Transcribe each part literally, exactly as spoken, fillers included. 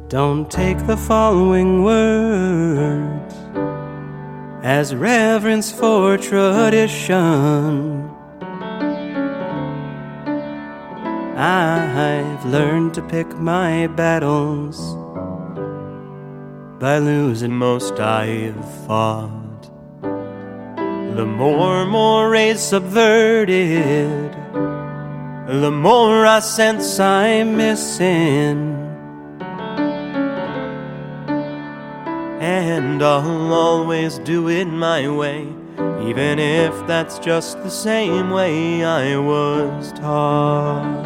Don't take the following words as reverence for tradition. I've learned to pick my battles by losing most I've fought. The more morals subverted, the more I sense I'm missing. And I'll always do it my way, even if that's just the same way I was taught.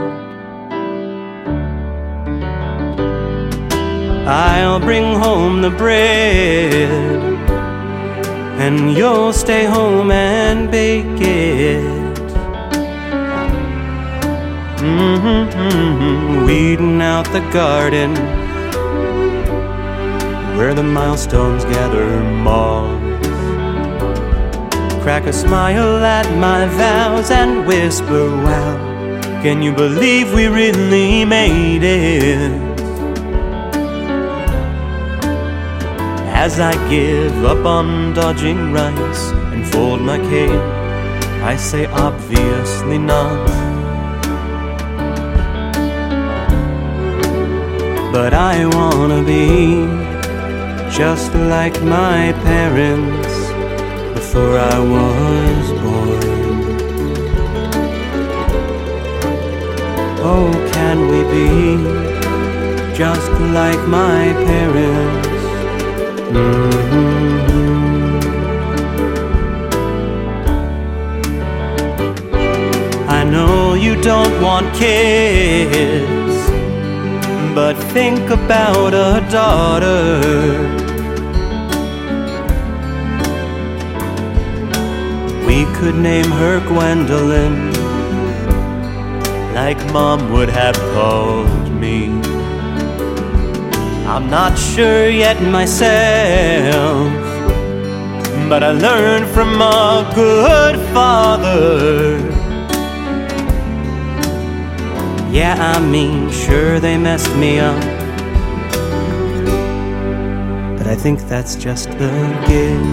I'll bring home the bread, and you'll stay home and bake it. Mm-hmm, mm-hmm. Weeding out the garden where the milestones gather moss. Crack a smile at my vows and whisper, wow, can you believe we really made it? As I give up on dodging rice and fold my cape, I say obviously not. But I wanna be just like my parents before I was born. Oh, can we be just like my parents? Mm-hmm. I know you don't want kids, but think about a daughter. We could name her Gwendolyn, like Mom would have called me. I'm not sure yet myself, but I learned from a good father. Yeah, I mean, sure they messed me up, but I think that's just the gig.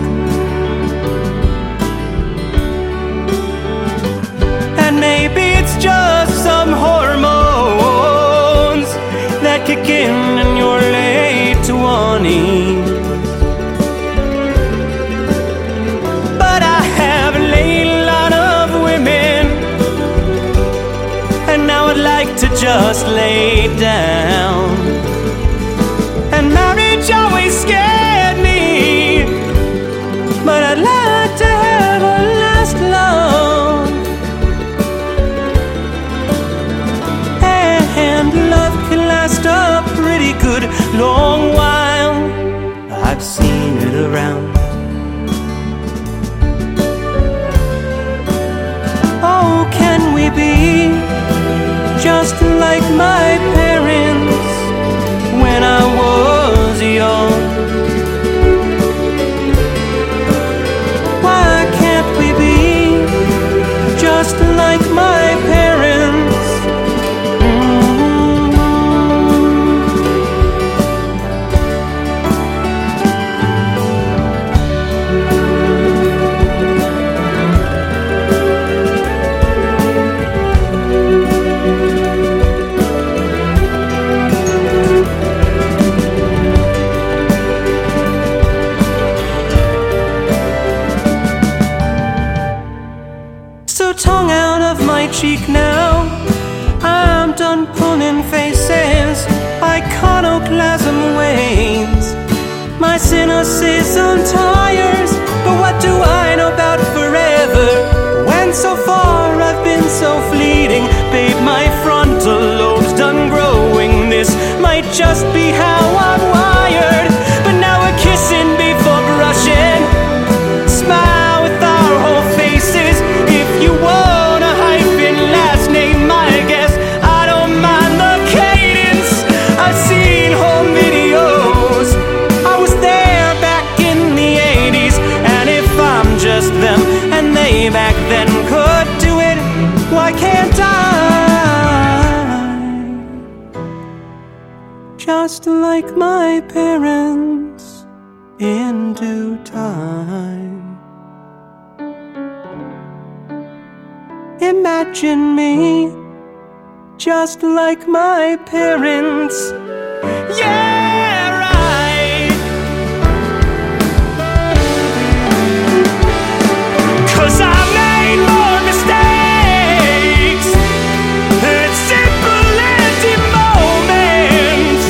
And maybe it's just some hormones that kick in in your late twenties. But I have laid a lot of women, and now I'd like to just lay down. And marriage always scared me, but I'd like to have a last long. And love can last a pretty good long while. I've seen it around. Oh, can we be just like my parents when I was young? Why can't we be just like my parents? Tongue out of my cheek now, I'm done pulling faces, iconoclasm wanes, my cynicism tires. But what do I know about forever, when so far I've been so fleeting? Babe, my frontal lobe's done growing, this might just be how I'm wired. But now we're kissing before brushing, smile with our whole faces. If you want a hyphen last name, I guess I don't mind the cadence. I've seen home videos, I was there back in the eighties. And if I'm just them and they back then could just like my parents in due time. Imagine me just like my parents. Yeah, right. 'Cause I made more mistakes and simple empty moments.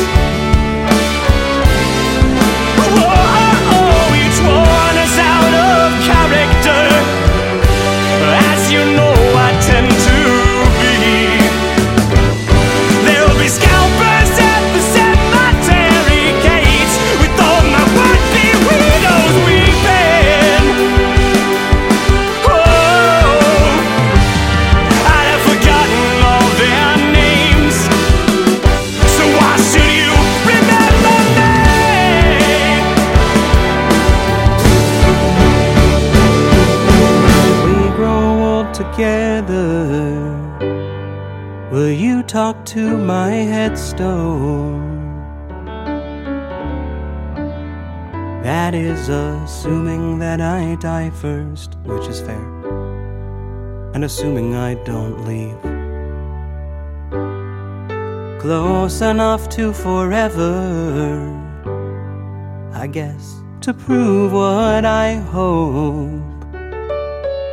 Whoa, each one is out of character, as you know I tend to be. There'll be scalpers at the cemetery gates, with all my would-be widows weeping. Oh, I'd have forgotten all their names, so why should you remember me? We grow old together. Will you talk to my headstone? That is assuming that I die first, which is fair, and assuming I don't leave. Close enough to forever, I guess, to prove what I hope.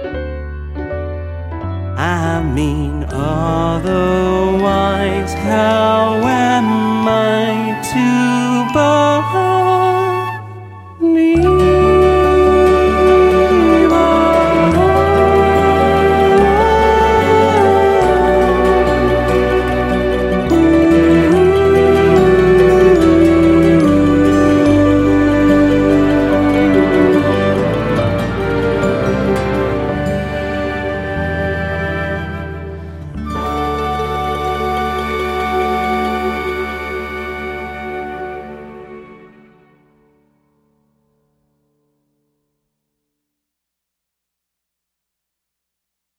I mean, otherwise how